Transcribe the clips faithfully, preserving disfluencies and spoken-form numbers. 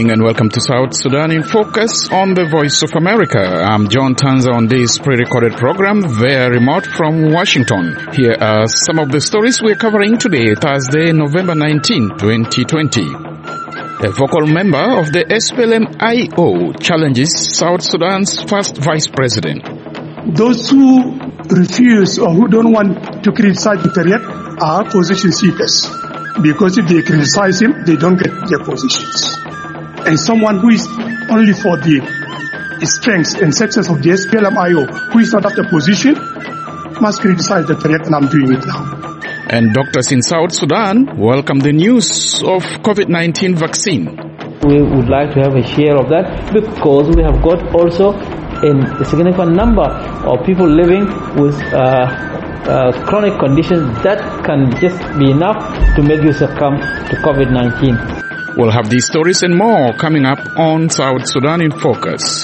evening and welcome to South Sudan in Focus on the Voice of America. I'm John Tanza on this pre-recorded program via remote from Washington. Here are some of the stories we're covering today, Thursday, November nineteenth, twenty twenty. A vocal member of the S P L M I O challenges South Sudan's first vice president. Those who refuse or who don't want to criticize Doctor Riek are position seekers. Because if they criticize him, they don't get their positions. And someone who is only for the strengths and success of the S P L M I O, who is not after position, must criticize Doctor Riek, and I'm doing it now. And doctors in South Sudan welcome the news of COVID nineteen vaccine. We would like to have a share of that because we have got also a significant number of people living with uh, uh, chronic conditions that can just be enough to make you succumb to COVID nineteen. We'll have these stories and more coming up on South Sudan in Focus.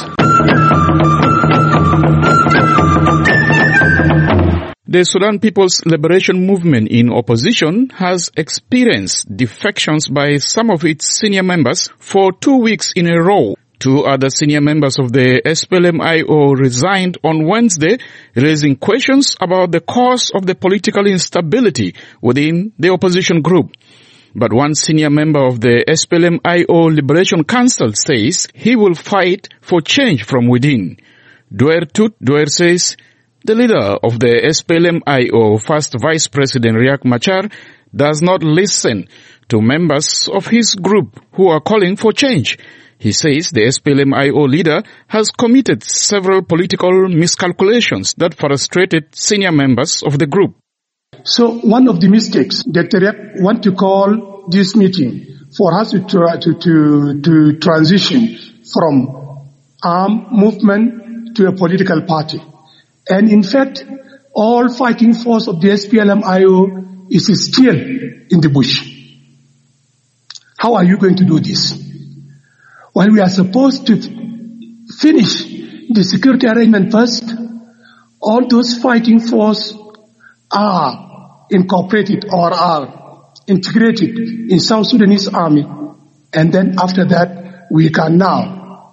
The Sudan People's Liberation Movement in opposition has experienced defections by some of its senior members for two weeks in a row. Two other senior members of the S P L M I O resigned on Wednesday, raising questions about the cause of the political instability within the opposition group. But one senior member of the S P L M I O Liberation Council says he will fight for change from within. Duer Tut Duer says the leader of the S P L M I O, First Vice President Riek Machar, does not listen to members of his group who are calling for change. He says the S P L M I O leader has committed several political miscalculations that frustrated senior members of the group. So one of the mistakes, Doctor Riek want to call this meeting for us to, try to, to, to transition from armed movement to a political party. And in fact, all fighting force of the S P L M I O is still in the bush. How are you going to do this? Well, we are supposed to finish the security arrangement first. All those fighting force are incorporated or are integrated in South Sudanese army. And then after that, we can now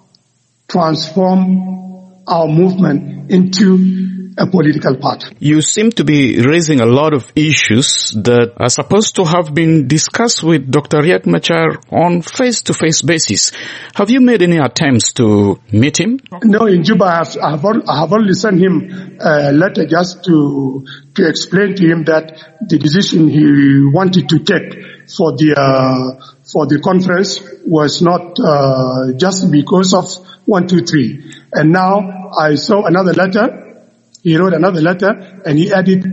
transform our movement into a political party. You seem to be raising a lot of issues that are supposed to have been discussed with Doctor Riek Machar on face-to-face basis. Have you made any attempts to meet him? No, in Juba I have, I have, I have only sent him a letter just to to explain to him that the decision he wanted to take for the uh, for the conference was not uh, just because of one, two, three. And now I saw another letter. He wrote another letter and he added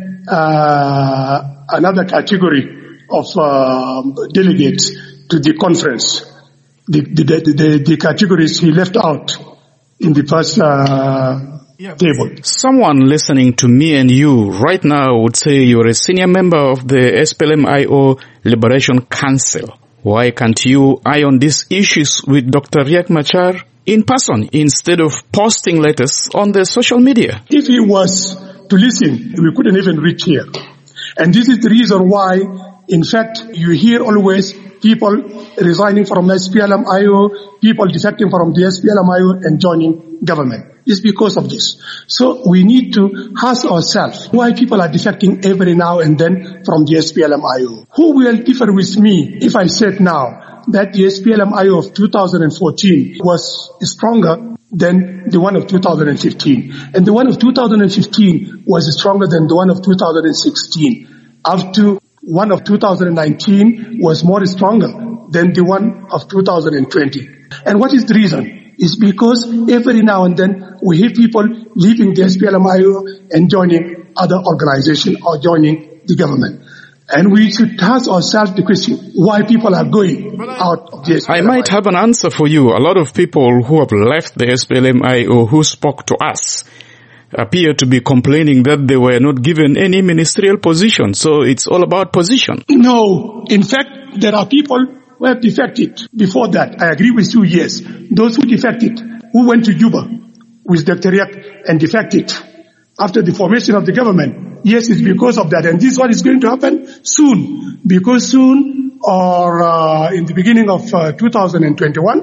uh, another category of uh, delegates to the conference. The, the, the, the, the categories he left out in the first uh, yeah, table. Someone listening to me and you right now would say you're a senior member of the S P L M I O Liberation Council. Why can't you iron these issues with Doctor Riek Machar in person instead of posting letters on the social media? If he was to listen, we couldn't even reach here. And this is the reason why, in fact, you hear always people resigning from S P L M I O, people defecting from the S P L M I O and joining government. It's because of this. So we need to ask ourselves why people are defecting every now and then from the S P L M I O. Who will differ with me if I said now that the S P L M I O of two thousand fourteen was stronger than the one of two thousand fifteen. And the one of two thousand fifteen was stronger than the one of two thousand sixteen. Up to one of two thousand nineteen was more stronger than the one of two thousand twenty. And what is the reason? It's because every now and then we hear people leaving the S P L M I O and joining other organizations or joining the government. And we should ask ourselves the question, why people are going out of the S P L M I O. I might have an answer for you. A lot of people who have left the S P L M I O who spoke to us appear to be complaining that they were not given any ministerial position. So it's all about position. No. In fact, there are people who have defected before that. I agree with you, yes. Those who defected, who went to Juba with Doctor Riek and defected after the formation of the government. Yes, it's because of that. And this is what is going to happen soon. Because soon, or uh, in the beginning of uh, two thousand twenty-one,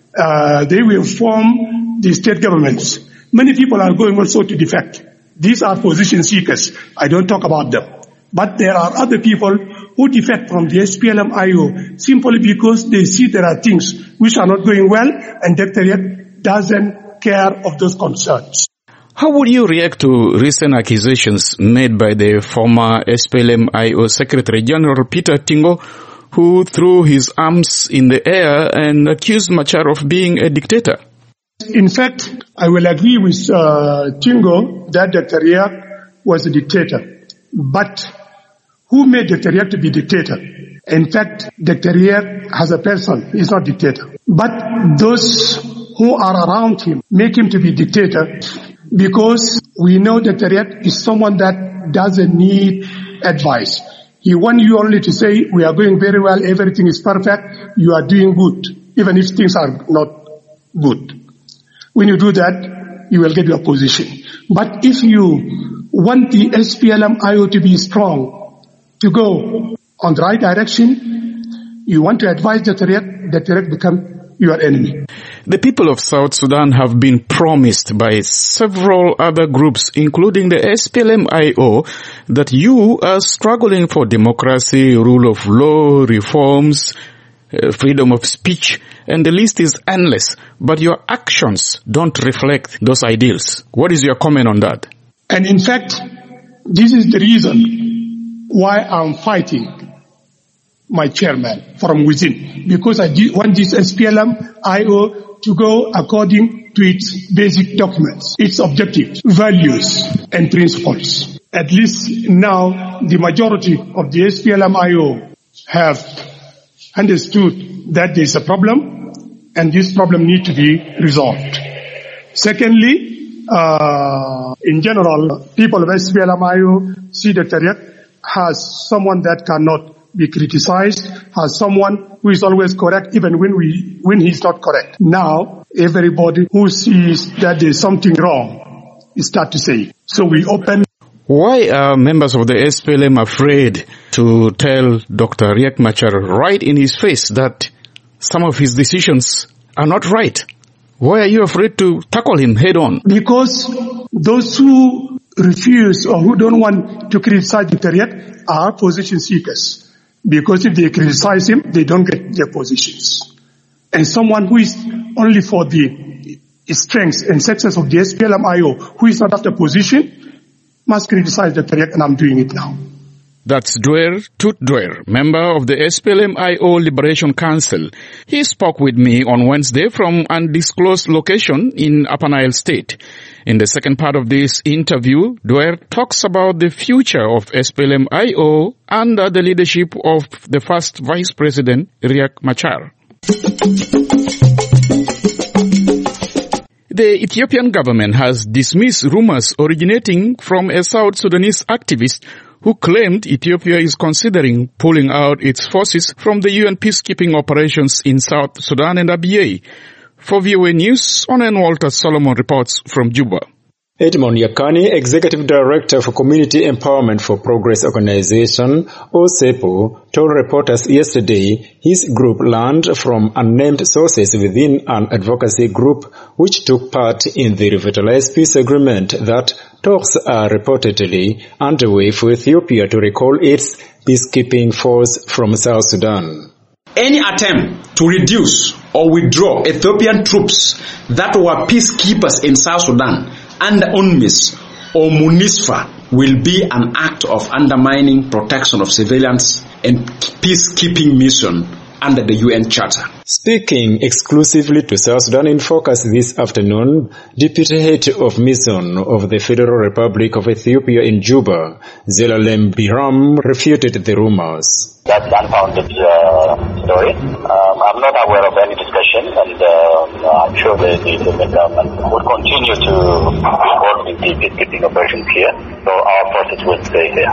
Uh, they will form the state governments. Many people are going also to defect. These are position seekers. I don't talk about them. But there are other people who defect from the S P L M I O simply because they see there are things which are not going well, and Doctor Riek doesn't care of those concerns. How would you react to recent accusations made by the former S P L M I O Secretary General Peter Tingo, who threw his arms in the air and accused Machar of being a dictator? In fact, I will agree with uh, Tingo that Doctor Riek was a dictator. But who made Doctor Riek to be dictator? In fact, Doctor Riek as a person is not dictator. But those who are around him make him to be dictator, because we know Doctor Riek is someone that doesn't need advice. He wants you only to say, we are going very well, everything is perfect, you are doing good, even if things are not good. When you do that, you will get your position. But if you want the S P L M I O to be strong, to go on the right direction, you want to advise Doctor Riek, Doctor Riek become your enemy. The people of South Sudan have been promised by several other groups, including the S P L M I O, that you are struggling for democracy, rule of law, reforms, uh, freedom of speech, and the list is endless. But your actions don't reflect those ideals. What is your comment on that? And in fact, this is the reason why I'm fighting my chairman from within, because I want this S P L M I O to go according to its basic documents, its objectives, values, and principles. At least now, the majority of the S P L M I O have understood that there is a problem, and this problem needs to be resolved. Secondly, uh, in general, people of S P L M I O see Doctor Riek as someone that cannot be criticized, as someone who is always correct even when we when he's not correct. Now, everybody who sees that there's something wrong start to say. So we open. Why are members of the S P L M afraid to tell Doctor Riek Machar right in his face that some of his decisions are not right? Why are you afraid to tackle him head on? Because those who refuse or who don't want to criticize Doctor Riek are position seekers. Because if they criticize him, they don't get their positions. And someone who is only for the strengths and success of the S P L M I O, who is not after position, must criticize Doctor Riek, and I'm doing it now. That's Dwyer Tut Dwyer, member of the S P L M I O Liberation Council. He spoke with me on Wednesday from undisclosed location in Upper Nile State. In the second part of this interview, Dwyer talks about the future of S P L M I O under the leadership of the first Vice President, Riek Machar. The Ethiopian government has dismissed rumors originating from a South Sudanese activist who claimed Ethiopia is considering pulling out its forces from the U N peacekeeping operations in South Sudan and Abyei. For V O A News, Onen Walter Solomon reports from Juba. Edmond Yakani, Executive Director for Community Empowerment for Progress Organization, O S E P O, told reporters yesterday his group learned from unnamed sources within an advocacy group which took part in the revitalized peace agreement that talks are reportedly underway for Ethiopia to recall its peacekeeping force from South Sudan. Any attempt to reduce or withdraw Ethiopian troops that were peacekeepers in South Sudan under UNMISS or MONUSPA will be an act of undermining protection of civilians and peacekeeping mission under the U N Charter. Speaking exclusively to South Sudan in Focus this afternoon, Deputy Head of Mission of the Federal Republic of Ethiopia in Juba, Zelalem Biram, refuted the rumors. That's unfounded uh, story. Um, I'm not aware of any discussion, and uh, I'm sure the, the, the government will continue to be involved in the peacekeeping operations here, so our forces will stay here.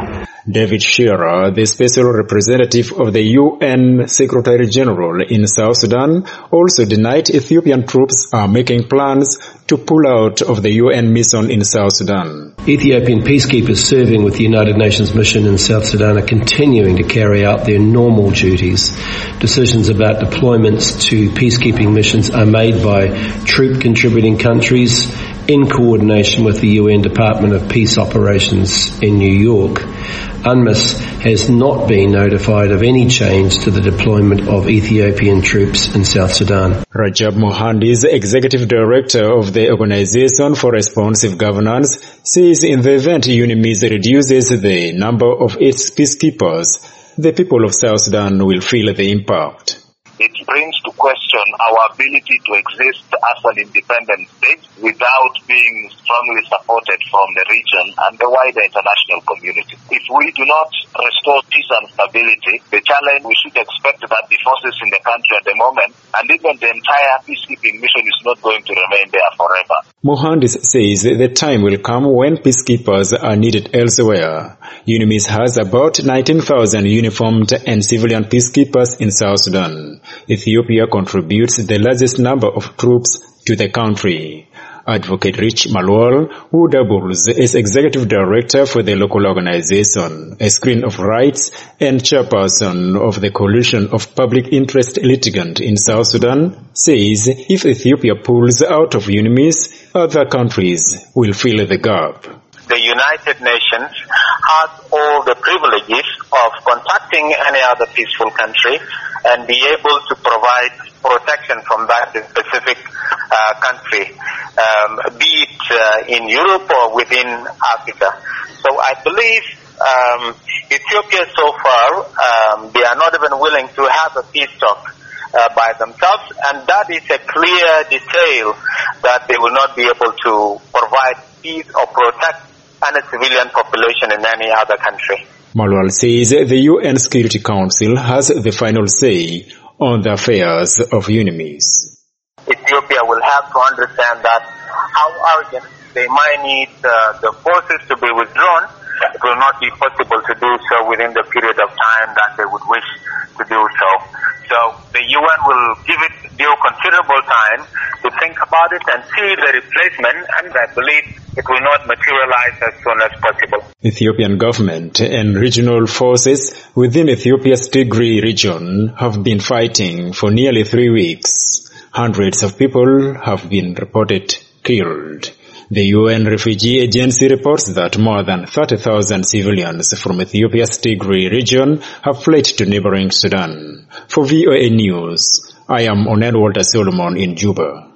David Shearer, the special representative of the U N Secretary General in South Sudan, also denied Ethiopian troops are making plans to pull out of the U N mission in South Sudan. Ethiopian peacekeepers serving with the United Nations mission in South Sudan are continuing to carry out their normal duties. Decisions about deployments to peacekeeping missions are made by troop contributing countries in coordination with the U N Department of Peace Operations in New York. UNMISS has not been notified of any change to the deployment of Ethiopian troops in South Sudan. Rajab Mohandis, executive director of the Organization for Responsive Governance, says in the event UNMISS reduces the number of its peacekeepers, the people of South Sudan will feel the impact. It brings to question our ability to exist as an independent state without being strongly supported from the region and the wider international community. If we do not restore peace and stability, the challenge, we should expect that the forces in the country at the moment and even the entire peacekeeping mission is not going to remain there forever. Mohandis says the time will come when peacekeepers are needed elsewhere. UNMISS has about nineteen thousand uniformed and civilian peacekeepers in South Sudan. Ethiopia contributes the largest number of troops to the country. Advocate Rich Malwal, who doubles as executive director for the local organization, a screen of rights and chairperson of the coalition of public interest litigant in South Sudan, says if Ethiopia pulls out of UNMISS, other countries will fill the gap. The United Nations has all the privileges of contacting any other peaceful country and be able to provide protection from that specific uh, country, um, be it uh, in Europe or within Africa. So I believe um, Ethiopia so far, um, they are not even willing to have a peace talk uh, by themselves, and that is a clear detail that they will not be able to provide peace or protect any civilian population in any other country. Malwal says the U N Security Council has the final say on the affairs of UNMISS. Ethiopia will have to understand that how urgent they might need uh, the forces to be withdrawn. It will not be possible to do so within the period of time that they would wish to do so. So the U N will give it due considerable time to think about it and see the replacement, and I believe it will not materialize as soon as possible. Ethiopian government and regional forces within Ethiopia's Tigray region have been fighting for nearly three weeks. Hundreds of people have been reported killed. The U N Refugee Agency reports that more than thirty thousand civilians from Ethiopia's Tigray region have fled to neighboring Sudan. For V O A News, I am Onen Walter Solomon in Juba.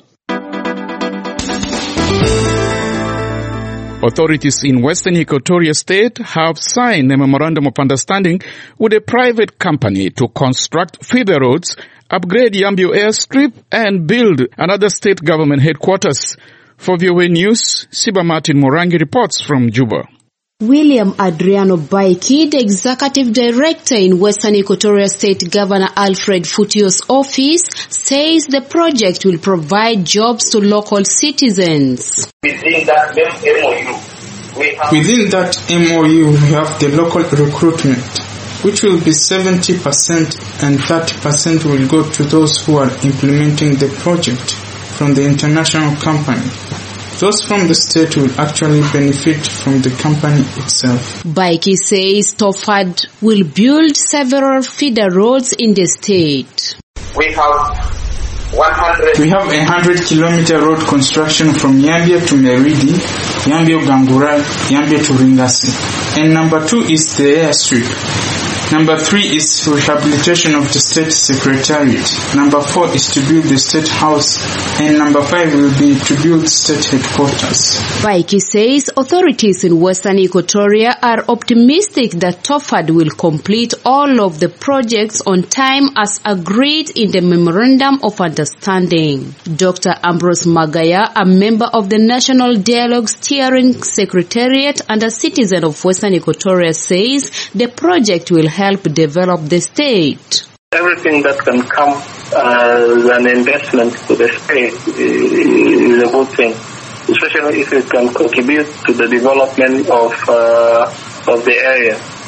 Authorities in Western Equatoria State have signed a memorandum of understanding with a private company to construct feeder roads, upgrade Yambio airstrip, and build another state government headquarters. For V O A News, Siba Martin Morangi reports from Juba. William Adriano Baiki, the executive director in Western Equatoria State Governor Alfred Futio's office, says the project will provide jobs to local citizens. Within that M O U, we have, Within that M O U, we have the local recruitment, which will be seventy percent and thirty percent will go to those who are implementing the project from the international company. Those from the state will actually benefit from the company itself. Baiki says Tofad will build several feeder roads in the state. We have one hundred. We have a hundred kilometer road construction from Yambio to Meridi, Yambio Gangura, Yambio to Ringasi. And number two is the airstrip. Number three is rehabilitation of the state secretariat. Number four is to build the state house. And number five will be to build state headquarters. Baiki says authorities in Western Equatoria are optimistic that Tofad will complete all of the projects on time as agreed in the Memorandum of Understanding. Doctor Ambrose Magaya, a member of the National Dialogue Steering Secretariat and a citizen of Western Equatoria, says the project will help develop the state. Everything that can come as an investment to the state is a good thing, especially if it can contribute to the development of uh, of the area.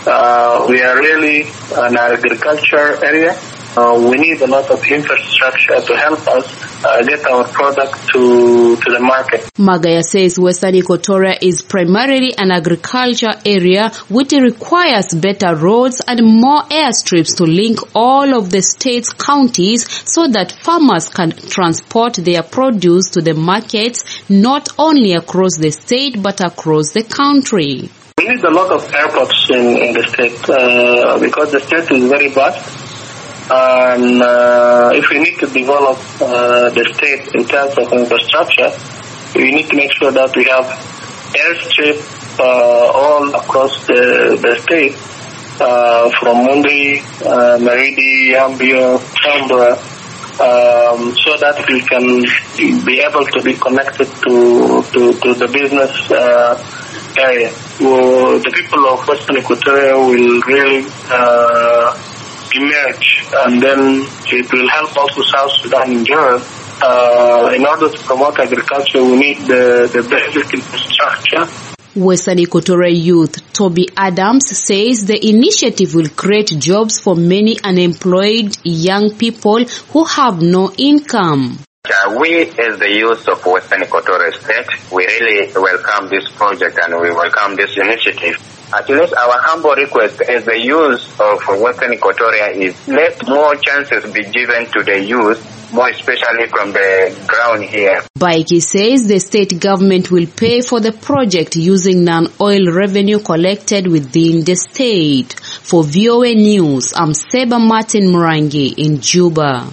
Uh, we are really an agriculture area. Uh, we need a lot of infrastructure to help us uh, get our product to to the market. Magaya says Western Equatoria is primarily an agriculture area which requires better roads and more airstrips to link all of the state's counties so that farmers can transport their produce to the markets not only across the state but across the country. We need a lot of airports in, in the state uh, because the state is very vast. And uh, if we need to develop uh, the state in terms of infrastructure, we need to make sure that we have airstrip uh, all across the, the state, uh, from Mundi, uh, Maridi, Yambio, Canberra, um, so that we can be able to be connected to to, to the business uh, area. Well, the people of Western Equatoria will really uh, emerge, and then it will help also South Sudan in general. Uh, in order to promote agriculture, we need the, the basic infrastructure. Western Equatoria youth Toby Adams says the initiative will create jobs for many unemployed young people who have no income. Uh, we, as the youth of Western Equatoria State, we really welcome this project and we welcome this initiative. At least our humble request as the youth of Western Equatoria is let more chances be given to the youth, more especially from the ground here. Baiki says the state government will pay for the project using non-oil revenue collected within the state. For V O A News, I'm Seba Martin Murangi in Juba.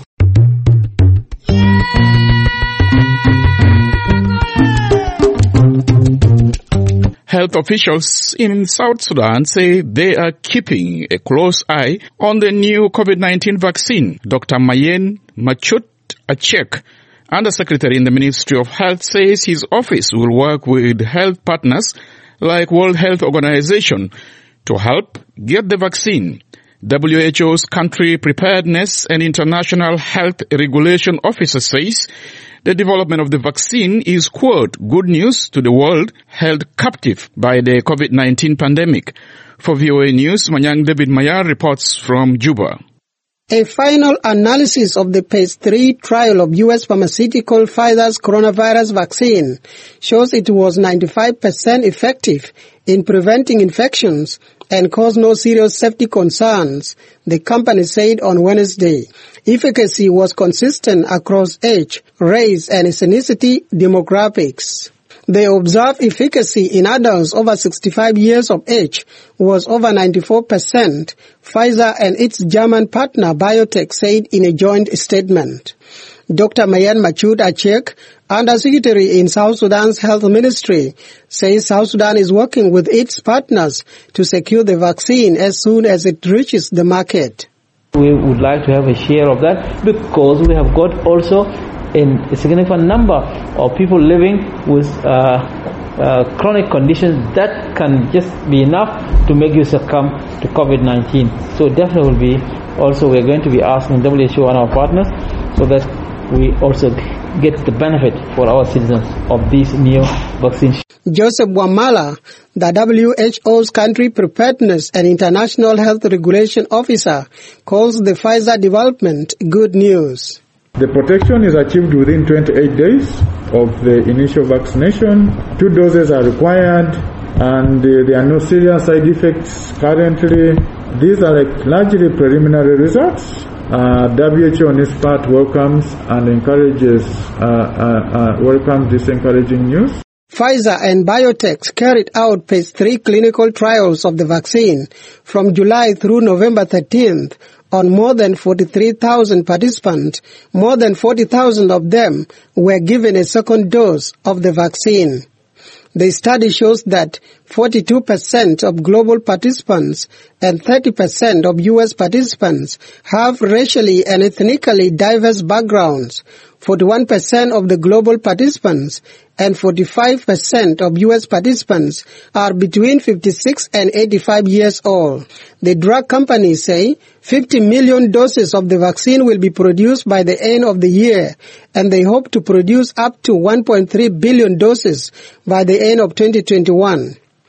Health officials in South Sudan say they are keeping a close eye on the new COVID nineteen vaccine. Doctor Mayen Machut Achek, Undersecretary in the Ministry of Health, says his office will work with health partners like World Health Organization to help get the vaccine. W H O's Country Preparedness and International Health Regulation Officer says the development of the vaccine is, quote, good news to the world held captive by the COVID nineteen pandemic. For V O A News, Manyang David Mayar reports from Juba. A final analysis of the phase three trial of U S pharmaceutical Pfizer's coronavirus vaccine shows it was ninety-five percent effective in preventing infections and caused no serious safety concerns, the company said on Wednesday. Efficacy was consistent across age, race, and ethnicity demographics. The observed efficacy in adults over sixty-five years of age was over ninety-four percent, Pfizer and its German partner BioNTech said in a joint statement. Doctor Mayen Machut Achek, Undersecretary in South Sudan's Health Ministry, says South Sudan is working with its partners to secure the vaccine as soon as it reaches the market. We would like to have a share of that because we have got also in a significant number of people living with uh, uh, chronic conditions that can just be enough to make you succumb to COVID nineteen. So definitely will be also we're going to be asking W H O and our partners so that we also get the benefit for our citizens of these new vaccines. Joseph Wamala, the W H O's Country Preparedness and International Health Regulation Officer, calls the Pfizer development good news. The protection is achieved within twenty-eight days of the initial vaccination. Two doses are required and uh, there are no serious side effects currently. These are like largely preliminary results. Uh, W H O on its part welcomes and encourages, uh, uh, uh, welcomes this encouraging news. Pfizer and BioNTech carried out phase three clinical trials of the vaccine from July through November thirteenth on more than forty-three thousand participants. More than forty thousand of them were given a second dose of the vaccine. The study shows that forty-two percent of global participants and thirty percent of U S participants have racially and ethnically diverse backgrounds. forty-one percent of the global participants and forty-five percent of U S participants are between fifty-six and eighty-five years old. The drug companies say fifty million doses of the vaccine will be produced by the end of the year, and they hope to produce up to one point three billion doses by the end of twenty twenty-one.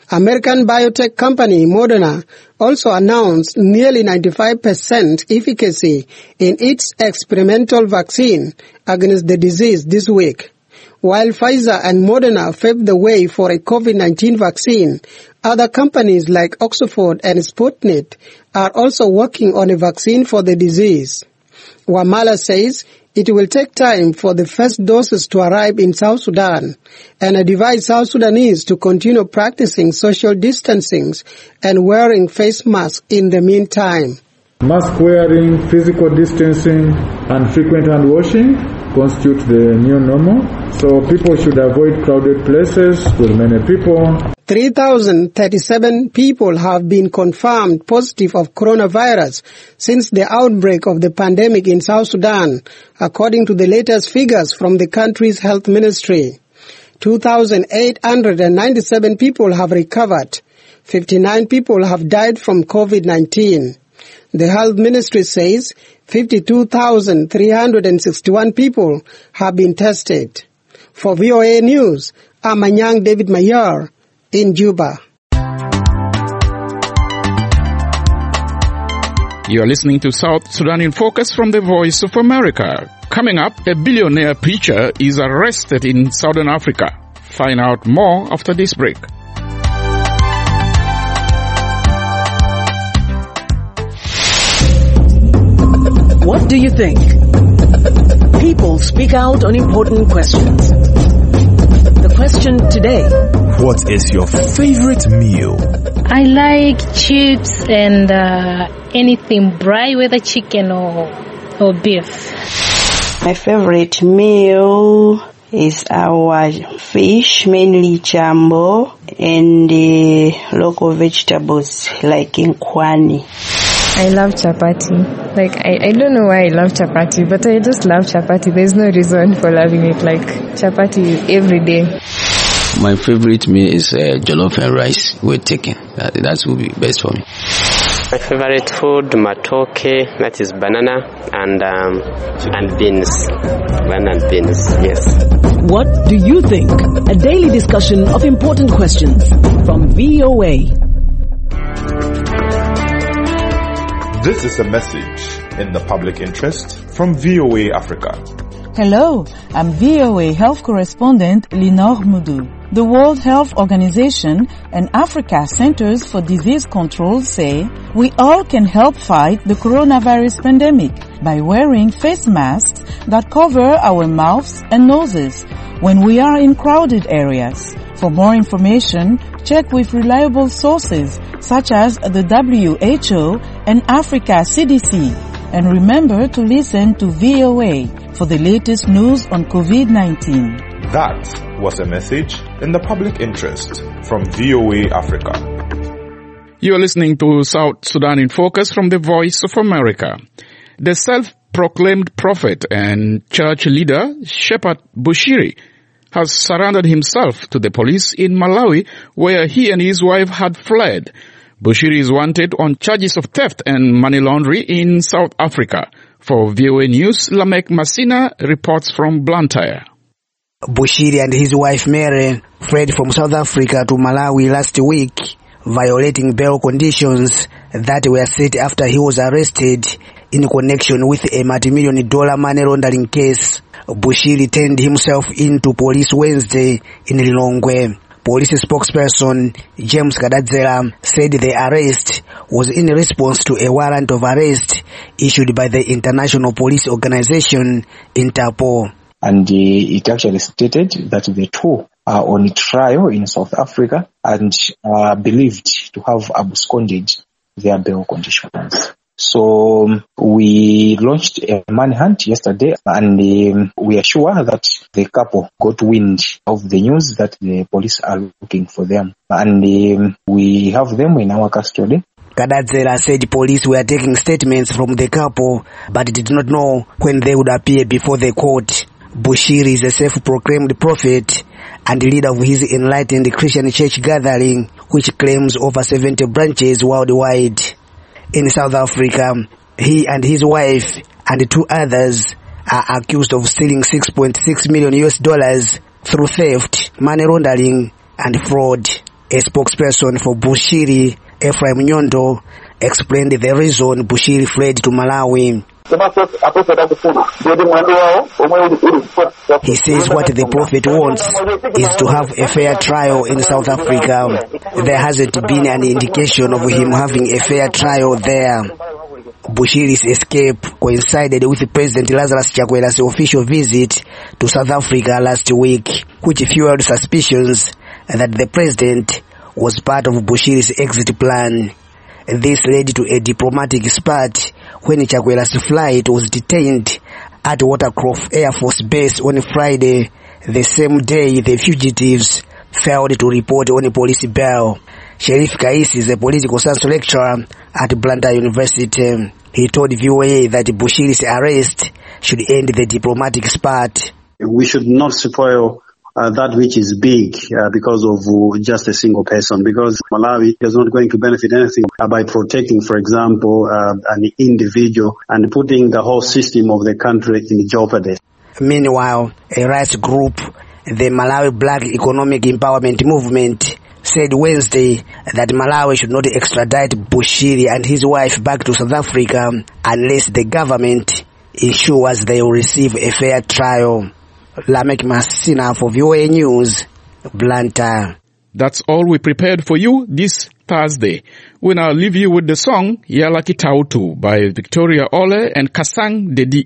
American biotech company Moderna also announced nearly ninety-five percent efficacy in its experimental vaccine against the disease this week. While Pfizer and Moderna paved the way for a COVID nineteen vaccine, other companies like Oxford and Sputnik are also working on a vaccine for the disease. Wamala says it will take time for the first doses to arrive in South Sudan and advise South Sudanese to continue practicing social distancing and wearing face masks in the meantime. Mask wearing, physical distancing, and frequent hand washing constitute the new normal. So people should avoid crowded places with many people. three thousand thirty-seven people have been confirmed positive of coronavirus since the outbreak of the pandemic in South Sudan, according to the latest figures from the country's health ministry. two thousand eight hundred ninety-seven people have recovered. fifty-nine people have died from COVID nineteen. The health ministry says fifty-two thousand three hundred sixty-one people have been tested. For V O A News, I'm Anyang David Mayer in Juba. You are listening to South Sudan in Focus from the Voice of America. Coming up, a billionaire preacher is arrested in Southern Africa. Find out more after this break. What do you think? People speak out on important questions. The question today: what is your favorite meal? I like chips and uh, anything dry, whether chicken or or beef. My favorite meal is our fish, mainly jambo, and the local vegetables like inkwani. I love chapati. Like, I, I don't know why I love chapati, but I just love chapati. There's no reason for loving it. Like, chapati every day. My favorite meal is uh, jollof and rice with chicken. That, that would be best for me. My favorite food, matoke, that is banana, and um, and beans. Banana and beans, yes. What do you think? A daily discussion of important questions from V O A. This is a message in the public interest from V O A Africa. Hello, I'm V O A health correspondent Linor Mudu. The World Health Organization and Africa Centers for Disease Control say we all can help fight the coronavirus pandemic by wearing face masks that cover our mouths and noses when we are in crowded areas. For more information, check with reliable sources such as the W H O and Africa C D C. And remember to listen to V O A for the latest news on COVID nineteen. That was a message in the public interest from V O A Africa. You are listening to South Sudan in Focus from the Voice of America. The self-proclaimed prophet and church leader, Shepherd Bushiri, has surrendered himself to the police in Malawi, where he and his wife had fled. Bushiri is wanted on charges of theft and money laundering in South Africa. For V O A News, Lamek Masina reports from Blantyre. Bushiri and his wife Mary fled from South Africa to Malawi last week, violating bail conditions that were set after he was arrested in connection with a multi-million dollar money laundering case. Bushiri turned himself into police Wednesday in Lilongwe. Police spokesperson James Kadadzera said the arrest was in response to a warrant of arrest issued by the International Police Organization, Interpol. And uh, it actually stated that the two are on trial in South Africa and are believed to have absconded their bail conditions. So um, we launched a manhunt yesterday, and um, we are sure that the couple got wind of the news that the police are looking for them, and um, we have them in our custody. Kadadzera said police were taking statements from the couple, but did not know when they would appear before the court. Bushiri is a self-proclaimed prophet and leader of his enlightened Christian church gathering, which claims over seventy branches worldwide. In South Africa, he and his wife and two others are accused of stealing six point six million U S dollars through theft, money laundering, and fraud. A spokesperson for Bushiri, Ephraim Nyondo, explained the reason Bushiri fled to Malawi. He says what the prophet wants is to have a fair trial in South Africa. There hasn't been any indication of him having a fair trial there. Bushiri's escape coincided with President Lazarus Chakwera's official visit to South Africa last week, which fueled suspicions that the president was part of Bushiri's exit plan. This led to a diplomatic spat when Chakwera's flight was detained at Watercroft Air Force Base on Friday, the same day the fugitives failed to report on a police bail. Sherif Kais is a political science lecturer at Blantyre University. He told V O A that Bushiri's arrest should end the diplomatic spat. We should not spoil Uh, that which is big uh, because of uh, just a single person, because Malawi is not going to benefit anything uh, by protecting, for example, uh, an individual and putting the whole system of the country in jeopardy. Meanwhile, a rights group, the Malawi Black Economic Empowerment Movement, said Wednesday that Malawi should not extradite Bushiri and his wife back to South Africa unless the government ensures they will receive a fair trial. Lamek Masina for V O A News, Blantyre. That's all we prepared for you this Thursday. We now leave you with the song Yala Kitautu by Victoria Ole and Kasang Dedi.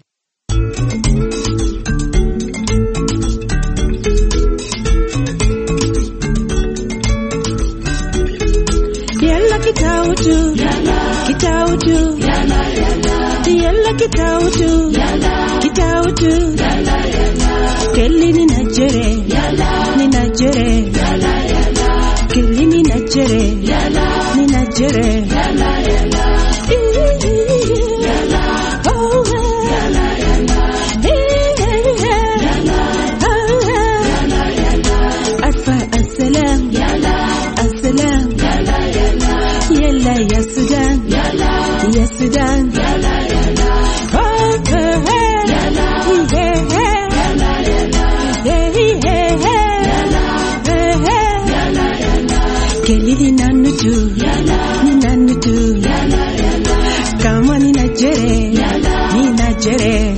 Yala Kitautu, Yala Kitautu, Yala Yala, Yala Kitautu, Yala Kitautu, Yala Yala. Kelly ni najere, yala, ni najere, yala, yala. Kelly ni najere, yala, ni najere, yala, yala. Yala, oh, yala, yala. Yala, oh, yala, yala. Asfa assalam, yala, assalam, yala, yala. Yala ya Sudan, yala, ya Sudan, yala, yala. Oh, hey, yala, hey, hey. Kelly nanutu, ni nanutu, kama ni najere, ni najere.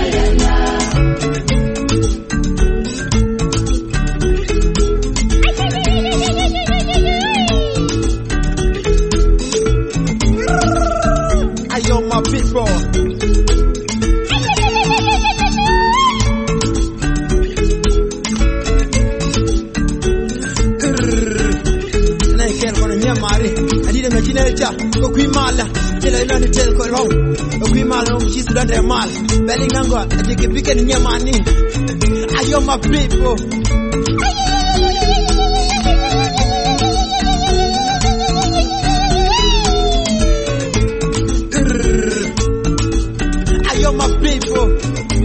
Ayo my people. Kwimala tela ina ni tel ko raw kwimala um ci sudan de mal beli nango atike pike ni nyamani ayo my people ayo my people.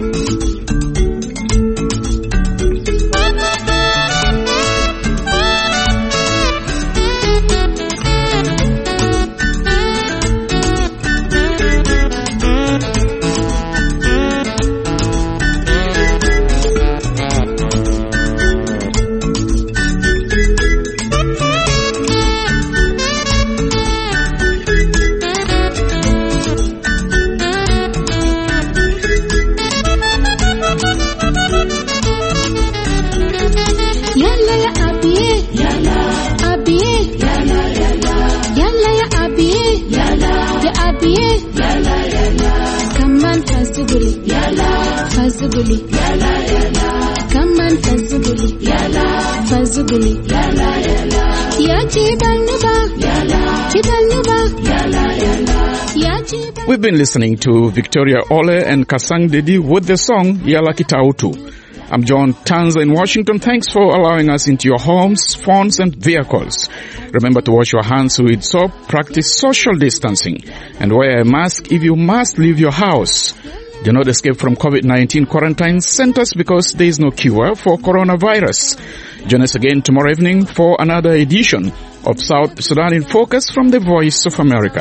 Fazuguli, yala yala. Come on, Fazuguli, yala. Fazuguli, yala yala. Ya chibanuba, yala. Chibanuba, yala yala. Ya chibanuba. We've been listening to Victoria Ole and Kasang Dedi with the song Yala Kitautu. I'm John Tanza in Washington. Thanks for allowing us into your homes, phones and vehicles. Remember to wash your hands with soap, practice social distancing, and wear a mask if you must leave your house. Do not escape from COVID nineteen quarantine centers because there is no cure for coronavirus. Join us again tomorrow evening for another edition of South Sudan in Focus from the Voice of America.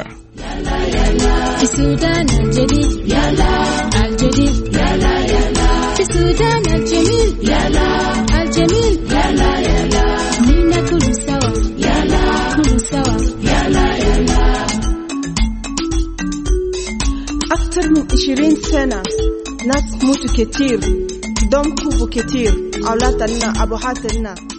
Sudan al-Jamil, yala, al-Jamil, yala, yala. Nina kulu sawa, yala. عشرين سنة ناس موتوا كتير دم كوبوا كتير أولادنا أبوهاتنا